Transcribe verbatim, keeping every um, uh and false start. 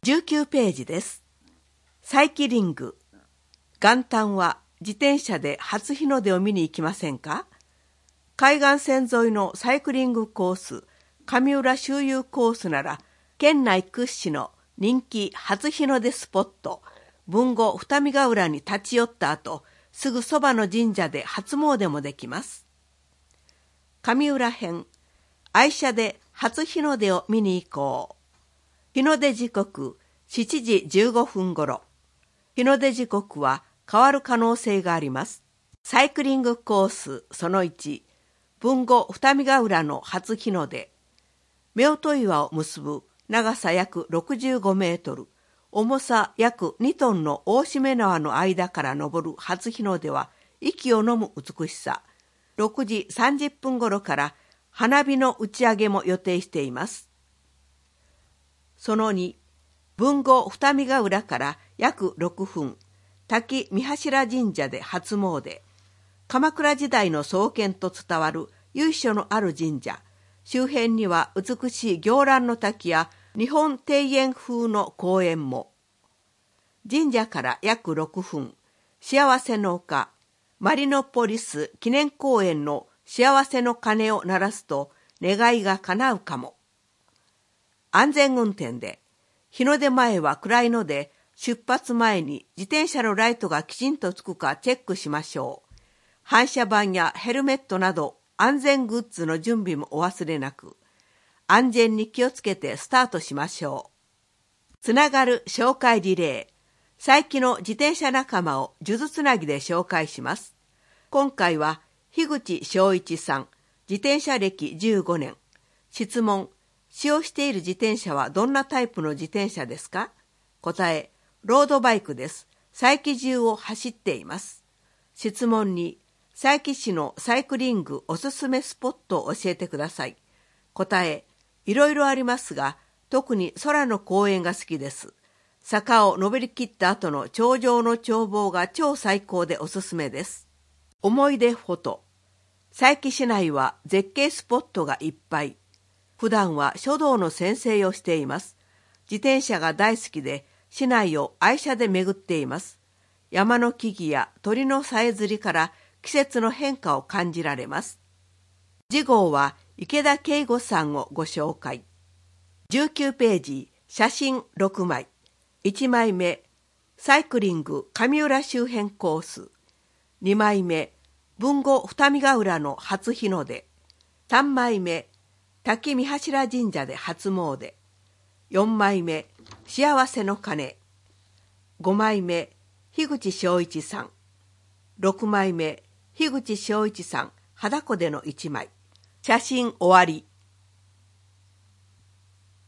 じゅうきゅうページです。サイキリング。元旦は自転車で初日の出を見に行きませんか？海岸線沿いのサイクリングコース、上浦周遊コースなら、県内屈指の人気初日の出スポット、豊後二見ヶ浦に立ち寄った後、すぐそばの神社で初詣もできます。上浦編、愛車で初日の出を見に行こう。日の出時刻しちじじゅうごふんごろ。日の出時刻は変わる可能性があります。サイクリングコースそのいち、豊後二見ヶ浦の初日の出。夫婦岩を結ぶ長さ約ろくじゅうごメートル、重さ約にトンの大しめ縄の間から昇る初日の出は息をのむ美しさ。ろくじさんじゅっぷん頃から花火の打ち上げも予定しています。そのに、豊後二見ヶ浦から約ろくふん、滝三柱神社で初詣。鎌倉時代の創建と伝わる由緒のある神社。周辺には美しい行蘭の滝や日本庭園風の公園も。神社から約ろくふん、幸せの丘、マリノポリス記念公園の幸せの鐘を鳴らすと願いが叶うかも。安全運転で、日の出前は暗いので、出発前に自転車のライトがきちんとつくかチェックしましょう。反射板やヘルメットなど安全グッズの準備もお忘れなく、安全に気をつけてスタートしましょう。つながる紹介リレー。最近の自転車仲間を数珠つなぎで紹介します。今回は樋口正一さん、自転車歴じゅうごねん。質問。使用している自転車はどんなタイプの自転車ですか？答え、ロードバイクです。佐伯中を走っています。質問に、佐伯市のサイクリングおすすめスポットを教えてください。答え、いろいろありますが、特に空の公園が好きです。坂を登り切った後の頂上の眺望が超最高でおすすめです。思い出フォト。佐伯市内は絶景スポットがいっぱい。普段は書道の先生をしています。自転車が大好きで、市内を愛車で巡っています。山の木々や鳥のさえずりから季節の変化を感じられます。次号は池田圭吾さんをご紹介。じゅうきゅうページ、写真ろくまい。いちまいめ、サイクリング上浦周辺コース。にまいめ、豊後二見ヶ浦の初日の出。さんまいめ、滝三柱神社で初詣。よんまいめ、幸せの鐘。ごまいめ、樋口正一さん。ろくまいめ、樋口正一さん、肌子でのいちまい。写真終わり。